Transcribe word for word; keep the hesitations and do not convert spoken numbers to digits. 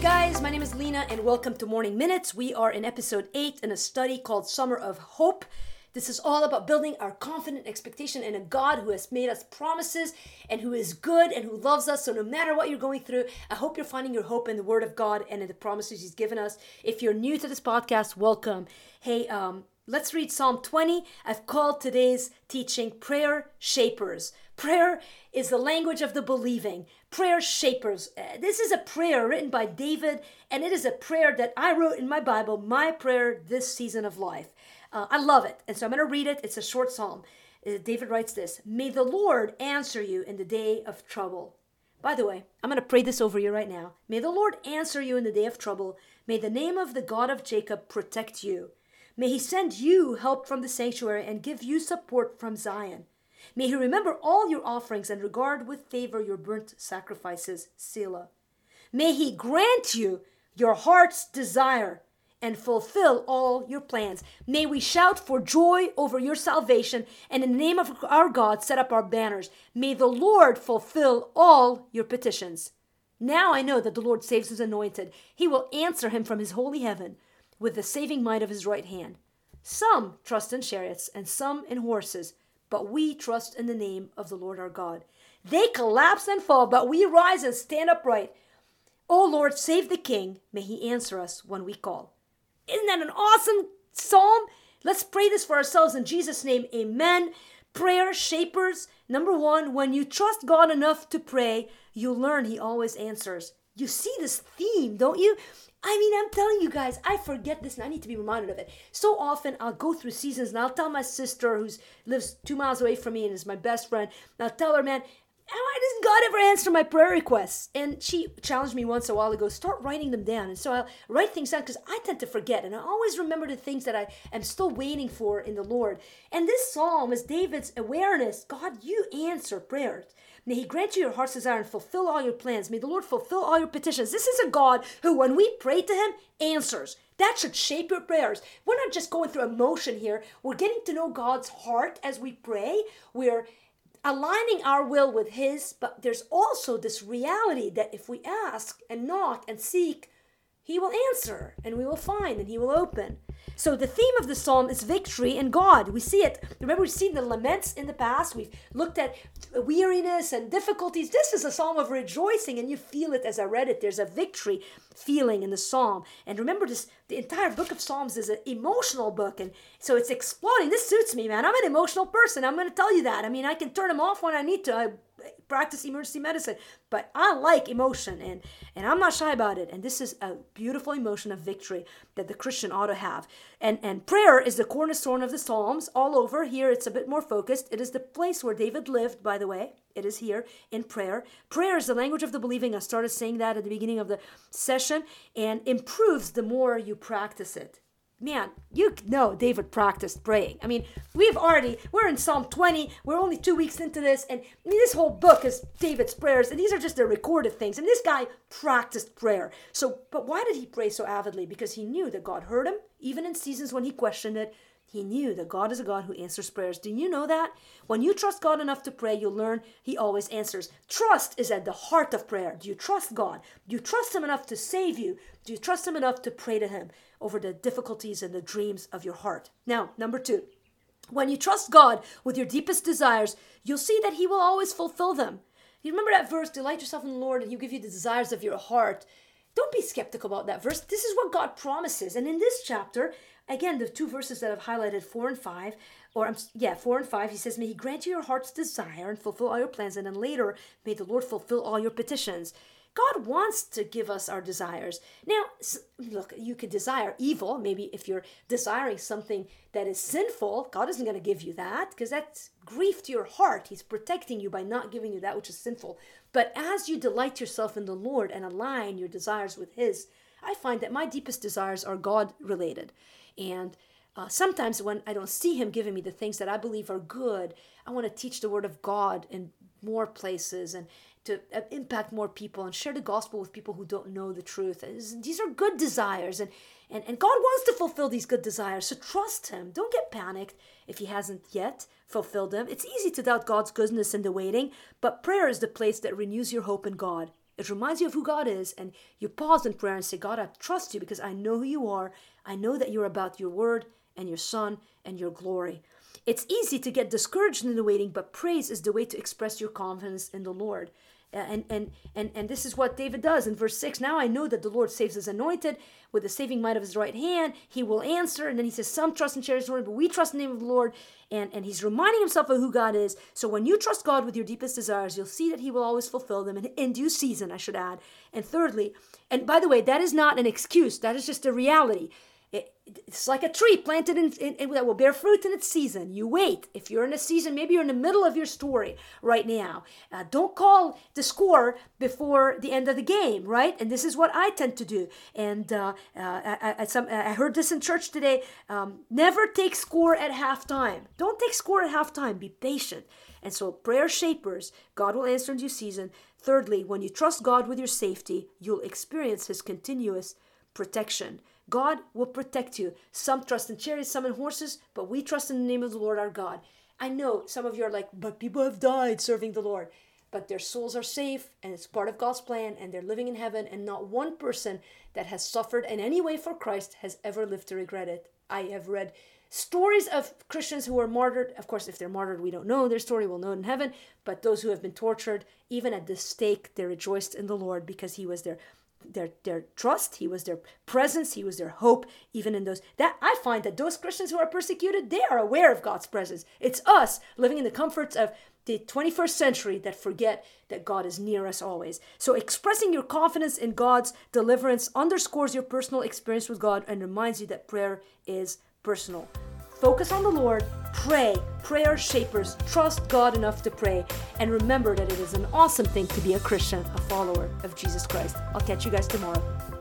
guys, my name is Lena and welcome to Morning Minutes. We are in episode eight in a study called Summer of Hope. This is all about building our confident expectation in a God who has made us promises and who is good and who loves us. So no matter what you're going through, I hope you're finding your hope in the Word of God and in the promises He's given us. If you're new to this podcast, welcome. Hey, um, let's read Psalm twenty. I've called today's teaching Prayer Shapers. Prayer is the language of the believing. Prayer Shapers. Uh, this is a prayer written by David, and it is a prayer that I wrote in my Bible, my prayer this season of life. Uh, I love it, and so I'm going to read it. It's a short psalm. Uh, David writes this: May the Lord answer you in the day of trouble. By the way, I'm going to pray this over you right now. May the Lord answer you in the day of trouble. May the name of the God of Jacob protect you. May He send you help from the sanctuary and give you support from Zion. May He remember all your offerings and regard with favor your burnt sacrifices, Selah. May He grant you your heart's desire and fulfill all your plans. May we shout for joy over your salvation, and in the name of our God set up our banners. May the Lord fulfill all your petitions. Now I know that the Lord saves His anointed. He will answer him from His holy heaven with the saving might of His right hand. Some trust in chariots and some in horses, but we trust in the name of the Lord our God. They collapse and fall, but we rise and stand upright. O Lord, save the King. May He answer us when we call. Isn't that an awesome psalm? Let's pray this for ourselves in Jesus' name. Amen. Prayer Shapers. Number one, when you trust God enough to pray, you'll learn He always answers. You see this theme, don't you? I mean, I'm telling you guys, I forget this and I need to be reminded of it. So often I'll go through seasons and I'll tell my sister who lives two miles away from me and is my best friend, and I'll tell her, man, why doesn't God ever answer my prayer requests? And she challenged me once a while ago, start writing them down. And so I'll write things down because I tend to forget. And I always remember the things that I am still waiting for in the Lord. And this psalm is David's awareness. God, you answer prayers. May He grant you your heart's desire and fulfill all your plans. May the Lord fulfill all your petitions. This is a God who, when we pray to Him, answers. That should shape your prayers. We're not just going through emotion here. We're getting to know God's heart as we pray. We're aligning our will with His, but there's also this reality that if we ask and knock and seek, He will answer and we will find and He will open. So the theme of the psalm is victory in God. We see it. Remember, we've seen the laments in the past. We've looked at weariness and difficulties. This is a psalm of rejoicing, and you feel it as I read it. There's a victory feeling in the psalm. And remember, this the entire book of Psalms is an emotional book, and so it's exploding. This suits me, man. I'm an emotional person. I'm going to tell you that. I mean, I can turn them off when I need to. I practice emergency medicine, but I like emotion, and and I'm not shy about it. And this is a beautiful emotion of victory that the Christian ought to have. And and prayer is the cornerstone of the Psalms all over. Here it's a bit more focused. It is the place where David lived, by the way. It is here in prayer. Prayer is the language of the believing. I started saying that at the beginning of the session, and improves the more you practice it. Man, you know David practiced praying. I mean, we've already, we're in Psalm twenty. We're only two weeks into this. And I mean, this whole book is David's prayers. And these are just the recorded things. And this guy practiced prayer. So, but why did he pray so avidly? Because he knew that God heard him, even in seasons when he questioned it. He knew that God is a God who answers prayers. Do you know that? When you trust God enough to pray, you'll learn He always answers. Trust is at the heart of prayer. Do you trust God? Do you trust Him enough to save you? Do you trust Him enough to pray to Him over the difficulties and the dreams of your heart? Now, number two, when you trust God with your deepest desires, you'll see that He will always fulfill them. You remember that verse, delight yourself in the Lord and He'll give you the desires of your heart. Don't be skeptical about that verse. This is what God promises. And in this chapter, again, the two verses that I've highlighted, four and five, or um, yeah, four and five, He says, may He grant you your heart's desire and fulfill all your plans. And then later, may the Lord fulfill all your petitions. God wants to give us our desires. Now, look, you could desire evil. Maybe if you're desiring something that is sinful, God isn't going to give you that because that's grief to your heart. He's protecting you by not giving you that which is sinful. But as you delight yourself in the Lord and align your desires with His, I find that my deepest desires are God-related. And uh, sometimes when I don't see Him giving me the things that I believe are good, I want to teach the Word of God in more places and to impact more people and share the gospel with people who don't know the truth. These are good desires, and, and, and God wants to fulfill these good desires, so trust Him. Don't get panicked if He hasn't yet fulfilled them. It's easy to doubt God's goodness in the waiting, but prayer is the place that renews your hope in God. It reminds you of who God is, and you pause in prayer and say, God, I trust you because I know who you are. I know that you're about your word and your son and your glory. It's easy to get discouraged in the waiting, but praise is the way to express your confidence in the Lord. And, and and and this is what David does in verse six. Now I know that the Lord saves his anointed with the saving might of his right hand. He will answer. And then he says, some trust in chariots, but we trust in the name of the Lord. And, and he's reminding himself of who God is. So when you trust God with your deepest desires, you'll see that he will always fulfill them in, in due season, I should add. And thirdly, and by the way, that is not an excuse. That is just a reality. It, it's like a tree planted in, in, in that will bear fruit in its season. You wait. If you're in a season, maybe you're in the middle of your story right now. Uh, don't call the score before the end of the game, right? And this is what I tend to do. And uh, uh, I, I, some, I heard this in church today. Um, never take score at halftime. Don't take score at halftime. Be patient. And so prayer shapers, God will answer in due season. Thirdly, when you trust God with your safety, you'll experience his continuous protection. God will protect you. Some trust in chariots, some in horses, but we trust in the name of the Lord our God. I know some of you are like, but people have died serving the Lord. But their souls are safe, and it's part of God's plan, and they're living in heaven, and not one person that has suffered in any way for Christ has ever lived to regret it. I have read stories of Christians who were martyred. Of course, if they're martyred, we don't know their story. We'll know it in heaven. But those who have been tortured, even at the stake, they rejoiced in the Lord because he was their their their trust, he was their presence, he was their hope, even in those. That I find that those Christians who are persecuted, they are aware of God's presence. It's us living in the comforts of the twenty-first century that forget that God is near us always. So expressing your confidence in God's deliverance underscores your personal experience with God and reminds you that prayer is personal. Focus on the Lord, pray, prayer shapers, trust God enough to pray, and remember that it is an awesome thing to be a Christian, a follower of Jesus Christ. I'll catch you guys tomorrow.